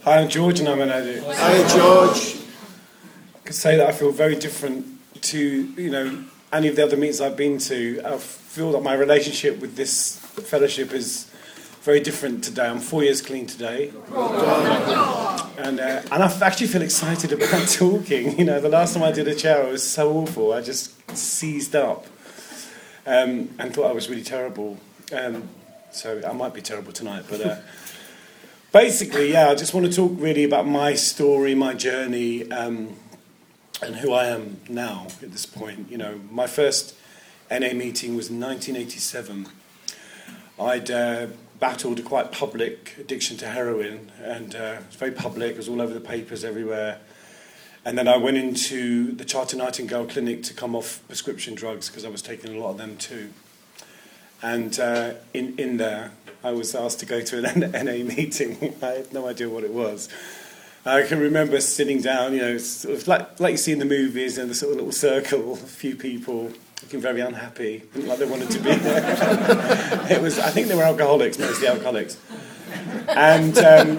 Hi, I'm George and I'm an addict. Hi, George. I can say that I feel very different to, any of the other meetings I've been to. I feel that my relationship with this fellowship is very different today. I'm 4 years clean today. And I actually feel excited about talking. The last time I did a chair, it was so awful. I just seized up and thought I was really terrible. So I might be terrible tonight, but... Basically, I just want to talk really about my story, my journey, and who I am now at this point. My first NA meeting was in 1987. I'd battled a quite public addiction to heroin, and it was very public. It was all over the papers everywhere. And then I went into the Charter Nightingale Clinic to come off prescription drugs because I was taking a lot of them too. And in there, I was asked to go to an NA meeting. I had no idea what it was. I can remember sitting down, sort of like you see in the movies, in the sort of little circle, a few people looking very unhappy, like they wanted to be there. I think they were alcoholics, mostly alcoholics. And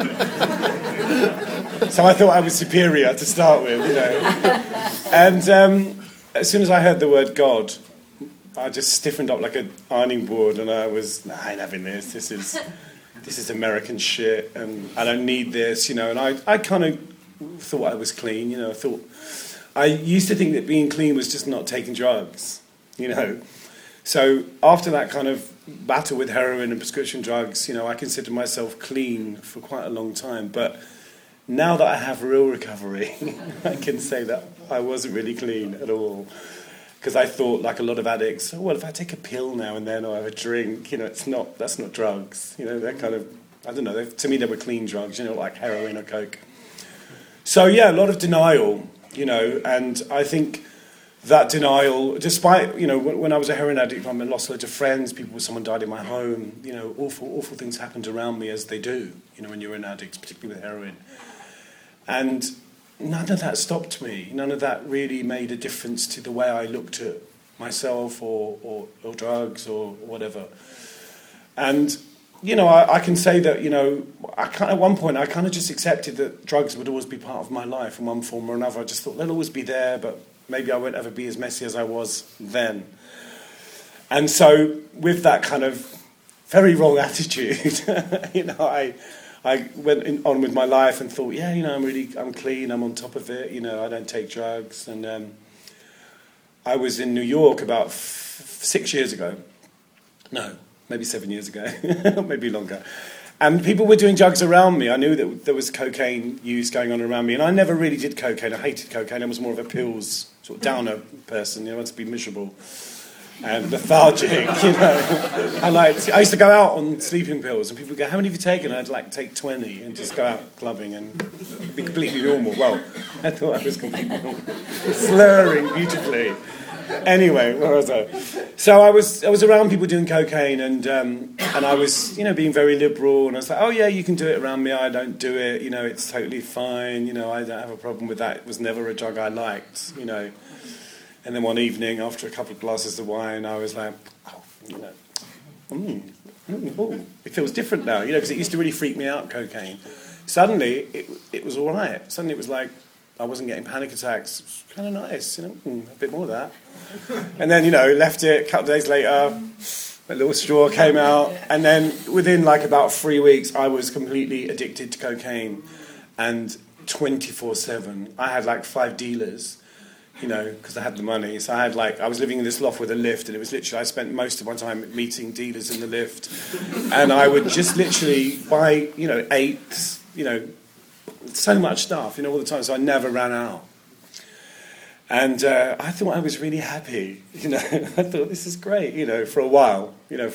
so I thought I was superior to start with, And as soon as I heard the word God, I just stiffened up like an ironing board, and I ain't having this. This is American shit, and I don't need this, And I kind of thought I was clean, I used to think that being clean was just not taking drugs, So after that kind of battle with heroin and prescription drugs, I considered myself clean for quite a long time. But now that I have real recovery, I can say that I wasn't really clean at all. Because I thought, like a lot of addicts, if I take a pill now and then or have a drink, that's not drugs. They're kind of, I don't know, to me they were clean drugs, like heroin or coke. So, a lot of denial, and I think that denial, despite, when I was a heroin addict, I lost loads of friends, someone died in my home, awful things happened around me as they do, when you're an addict, particularly with heroin. And none of that stopped me. None of that really made a difference to the way I looked at myself or drugs or whatever. And, I can say that, at one point I kind of just accepted that drugs would always be part of my life in one form or another. I just thought they'll always be there, but maybe I won't ever be as messy as I was then. And so with that kind of very wrong attitude, I went on with my life and thought, I'm clean, I'm on top of it, I don't take drugs. And I was in New York about 6 years ago. No, maybe 7 years ago, maybe longer. And people were doing drugs around me. I knew that there was cocaine use going on around me. And I never really did cocaine. I hated cocaine. I was more of a pills, sort of downer person. I wanted to be miserable and lethargic, I used to go out on sleeping pills, and people would go, "How many have you taken?" And I'd take 20 and just go out clubbing and be completely normal. Well, I thought I was completely normal, slurring beautifully. Anyway, where was I? So I was around people doing cocaine, and I was being very liberal, and I was like, "Oh yeah, you can do it around me. I don't do it. It's totally fine. I don't have a problem with that. It was never a drug I liked. And then one evening, after a couple of glasses of wine, I was like, it feels different now, because it used to really freak me out, cocaine. Suddenly, it was all right. Suddenly it was like I wasn't getting panic attacks. It was kind of nice, a bit more of that. And then, left it. A couple of days later, a little straw came out. And then within about 3 weeks, I was completely addicted to cocaine. And 24/7, I had 5 dealers. Because I had the money. So I was living in this loft with a lift, and it was literally, I spent most of my time meeting dealers in the lift. And I would just literally buy, eighths, so much stuff, all the time. So I never ran out. And I thought I was really happy, I thought this is great, for a while.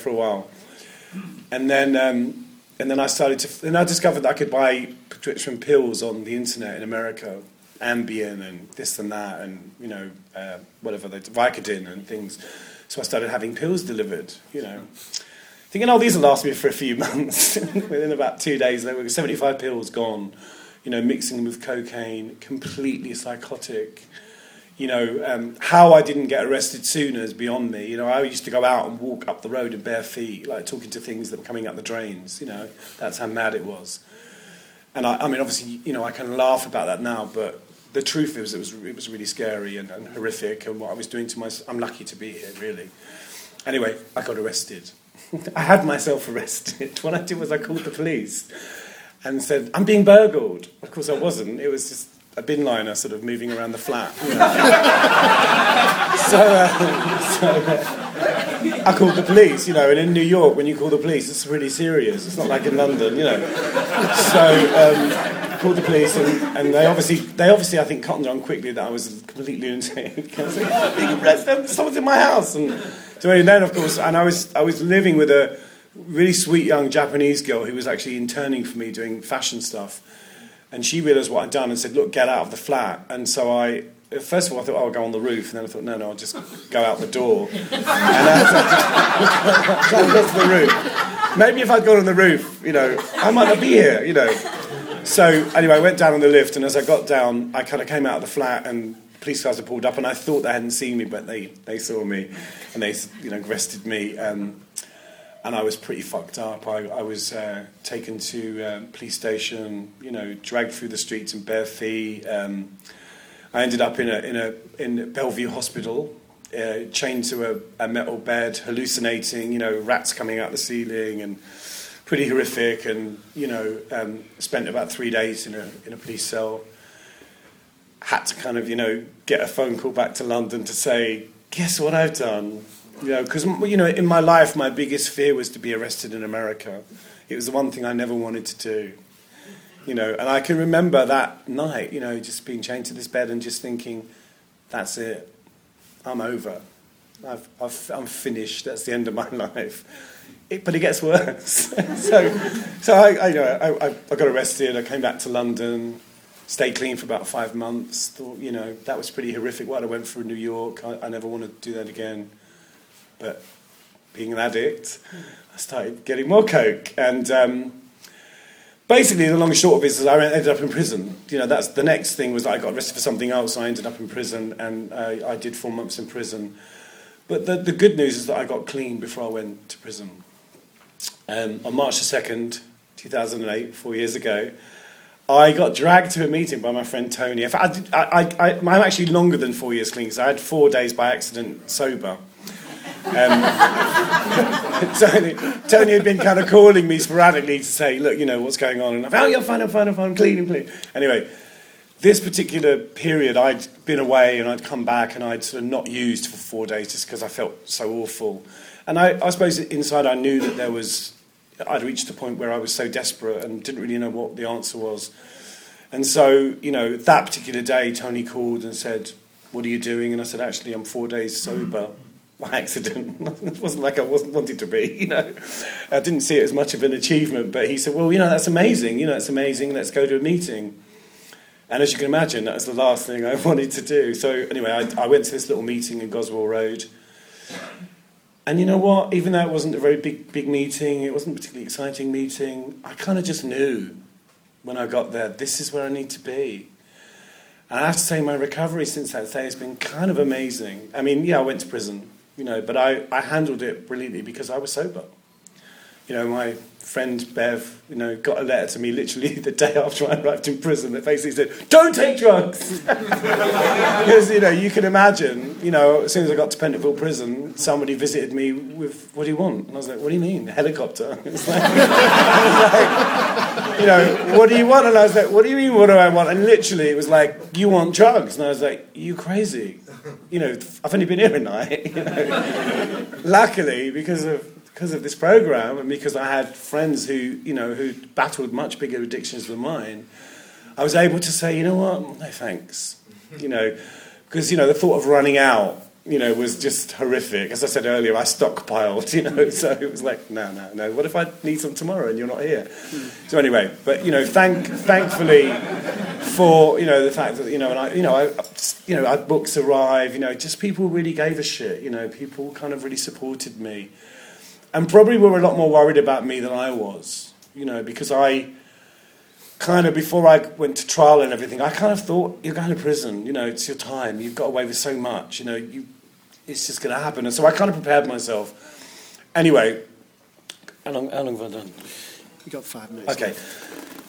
And then I discovered that I could buy prescription pills on the internet in America. Ambien and this and that and, Vicodin and things. So I started having pills delivered, thinking, these will last me for a few months. Within about 2 days, there were 75 pills gone, mixing them with cocaine, completely psychotic. How I didn't get arrested sooner is beyond me. I used to go out and walk up the road in bare feet, talking to things that were coming up the drains. That's how mad it was. And I mean, obviously, I can laugh about that now, but the truth is, it was really scary and horrific, and what I was doing to myself. I'm lucky to be here, really. Anyway, I got arrested. I had myself arrested. What I did was I called the police and said, "I'm being burgled." Of course, I wasn't. It was just a bin liner sort of moving around the flat. I called the police, and in New York, when you call the police, it's really serious. It's not like in London, So, called the police, and they obviously, I think, cottoned on quickly that I was a complete lunatic. I was like, "Oh, being arrested, someone's in my house." And then, of course, and I was living with a really sweet young Japanese girl who was actually interning for me doing fashion stuff. And she realised what I'd done and said, "Look, get out of the flat." And so first of all, I thought, I'll go on the roof. And then I thought, no, I'll just go out the door. And I got to the roof. Maybe if I'd gone on the roof, I might not be here, So anyway, I went down on the lift, and as I got down, I kind of came out of the flat, and police cars had pulled up, and I thought they hadn't seen me, but they saw me, and they arrested me. And I was pretty fucked up. I was taken to police station, dragged through the streets in bare feet. I ended up in Bellevue Hospital, chained to a metal bed, hallucinating, rats coming out the ceiling, and pretty horrific. And spent about 3 days in a police cell. Had to kind of get a phone call back to London to say, "Guess what I've done." Because in my life, my biggest fear was to be arrested in America. It was the one thing I never wanted to do. And I can remember that night, just being chained to this bed and just thinking, "That's it, I'm over. I'm finished. That's the end of my life." But it gets worse. so I got arrested. I came back to London, stayed clean for about 5 months. Thought, that was pretty horrific. What I went through in New York, I never want to do that again. But being an addict, I started getting more coke. And basically, the long and short of it is I ended up in prison. That's the next thing was I got arrested for something else. I ended up in prison, and I did 4 months in prison. But the good news is that I got clean before I went to prison. On March the 2nd, 2008, 4 years ago, I got dragged to a meeting by my friend Tony. In fact, I'm actually longer than 4 years clean, because I had 4 days by accident sober. Tony had been kind of calling me sporadically to say, "Look, what's going on?" And I'm, "Oh, you're fine, I'm clean. Anyway, this particular period, I'd been away and I'd come back and I'd sort of not used for 4 days just because I felt so awful. And I suppose inside I knew that I'd reached a point where I was so desperate and didn't really know what the answer was. And so, that particular day, Tony called and said, "What are you doing?" And I said, "Actually, I'm 4 days sober." By accident. It wasn't like I wasn't wanted to be, I didn't see it as much of an achievement, but he said, "Well, that's amazing, it's amazing, let's go to a meeting." And as you can imagine, that was the last thing I wanted to do. So anyway, I went to this little meeting in Goswell Road. And you know what? Even though it wasn't a very big meeting, it wasn't a particularly exciting meeting, I kind of just knew when I got there, this is where I need to be. And I have to say my recovery since that day has been kind of amazing. I mean, I went to prison. But I handled it brilliantly because I was sober. My friend Bev, got a letter to me literally the day after I arrived in prison that basically said, "Don't take drugs!" Because, you can imagine, as soon as I got to Pentonville Prison, somebody visited me with, "What do you want?" And I was like, "What do you mean? A helicopter?" It's like, "What do you want?" And I was like, "What do you mean, what do I want?" And literally it was like, "You want drugs?" And I was like, "You crazy? I've only been here a night." Luckily, because of this program, and because I had friends who battled much bigger addictions than mine, I was able to say, "You know what? No thanks." Because the thought of running out, was just horrific. As I said earlier, I stockpiled, so it was like, no. What if I need some tomorrow and you're not here? So anyway, but thankfully for the fact that I books arrive, just people really gave a shit. People kind of really supported me, and probably were a lot more worried about me than I was. Because I kind of, before I went to trial and everything, I kind of thought, you're going to prison, it's your time, you've got away with so much, it's just going to happen. And so I kind of prepared myself. Anyway, how long have I done? You've got 5 minutes. Okay.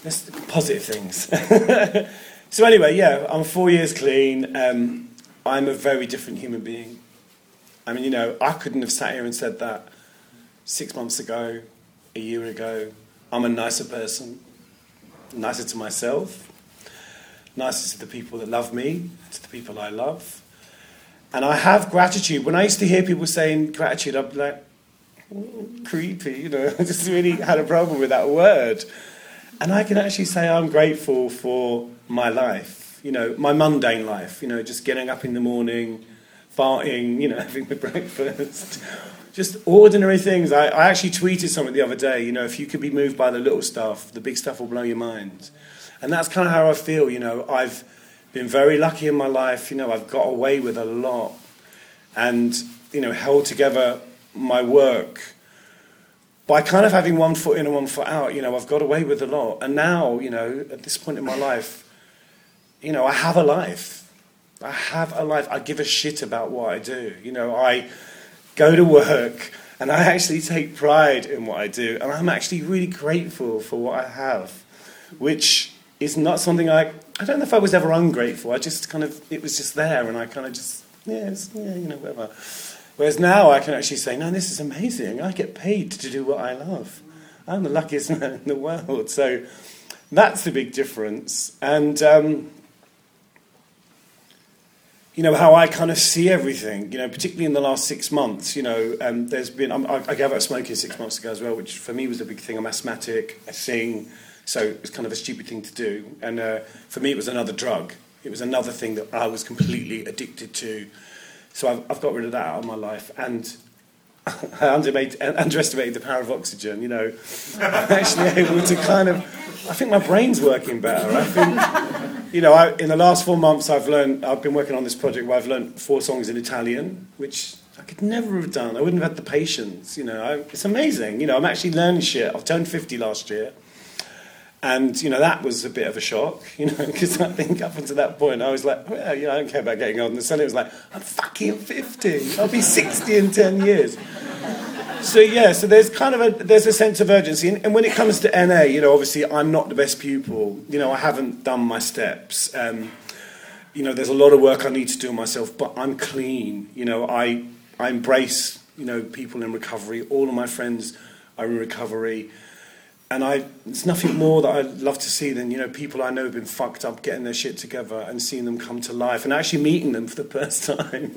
Let's positive things. So anyway, yeah, I'm 4 years clean. I'm a very different human being. I mean, I couldn't have sat here and said that 6 months ago, a year ago. I'm a nicer person, nicer to myself, nicer to the people that love me, to the people I love. And I have gratitude. When I used to hear people saying gratitude, I'd be like, creepy, I just really had a problem with that word. And I can actually say I'm grateful for my life, my mundane life, just getting up in the morning, farting, having my breakfast, just ordinary things. I actually tweeted something the other day, if you could be moved by the little stuff, the big stuff will blow your mind. And that's kind of how I feel, I've been very lucky in my life, I've got away with a lot and, held together my work by kind of having one foot in and one foot out. I've got away with a lot. And now, at this point in my life, I have a life. I give a shit about what I do. I go to work and I actually take pride in what I do. And I'm actually really grateful for what I have, which is not something I don't know if I was ever ungrateful. I just kind of, it was just there and I kind of just, whatever. Whereas now I can actually say, no, this is amazing. I get paid to do what I love. I'm the luckiest man in the world. So that's the big difference. And, how I kind of see everything, particularly in the last 6 months, there's been, I gave up smoking 6 months ago as well, which for me was a big thing. I'm asthmatic, I sing, so it's kind of a stupid thing to do. And for me, it was another drug. It was another thing that I was completely addicted to. So I've got rid of that out of my life, and I underestimated the power of oxygen. I'm actually able to I think my brain's working better. I think, in the last 4 months I've been working on this project where I've learned 4 songs in Italian, which I could never have done. I wouldn't have had the patience. It's amazing. I'm actually learning shit. I've turned 50 last year. And, that was a bit of a shock, because I think up until that point I was like, well, I don't care about getting old. And suddenly it was like, I'm fucking 50. I'll be 60 in 10 years. So, so there's there's a sense of urgency. And when it comes to NA, obviously I'm not the best pupil. I haven't done my steps. There's a lot of work I need to do on myself, but I'm clean. I embrace, people in recovery. All of my friends are in recovery. And there's nothing more that I'd love to see than, people I know have been fucked up getting their shit together and seeing them come to life and actually meeting them for the first time.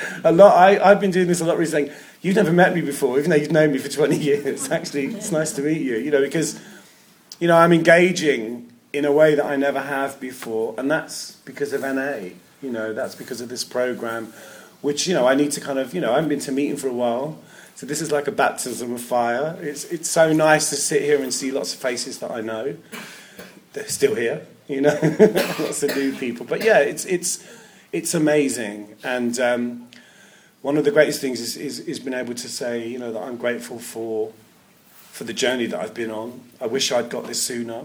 I've been doing this a lot recently, saying, you've never met me before, even though you've known me for 20 years. Actually, it's nice to meet you, because, I'm engaging in a way that I never have before. And that's because of NA, that's because of this program, which, I need to I haven't been to a meeting for a while. So this is like a baptism of fire. It's so nice to sit here and see lots of faces that I know. They're still here, lots of new people. But yeah, it's amazing. And one of the greatest things is being able to say, that I'm grateful for the journey that I've been on. I wish I'd got this sooner.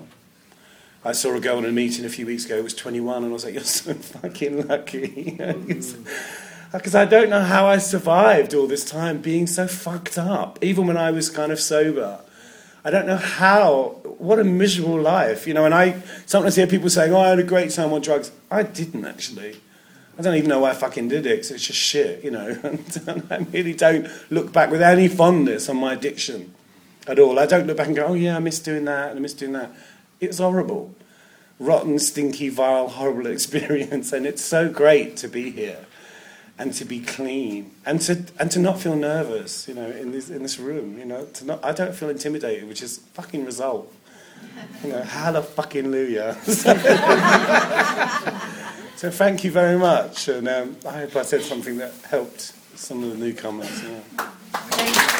I saw a girl in a meeting a few weeks ago who was 21, and I was like, you're so fucking lucky. Because I don't know how I survived all this time being so fucked up, even when I was kind of sober. I don't know how. What a miserable life, And I sometimes hear people saying, I had a great time on drugs. I didn't, actually. I don't even know why I fucking did it, 'cause it's just shit, And I really don't look back with any fondness on my addiction at all. I don't look back and go, oh, yeah, I miss doing that and I miss doing that. It was horrible. Rotten, stinky, vile, horrible experience. And it's so great to be here. And to be clean, and to not feel nervous, in this room, I don't feel intimidated, which is fucking result, hallelujah. So thank you very much, and I hope I said something that helped some of the newcomers.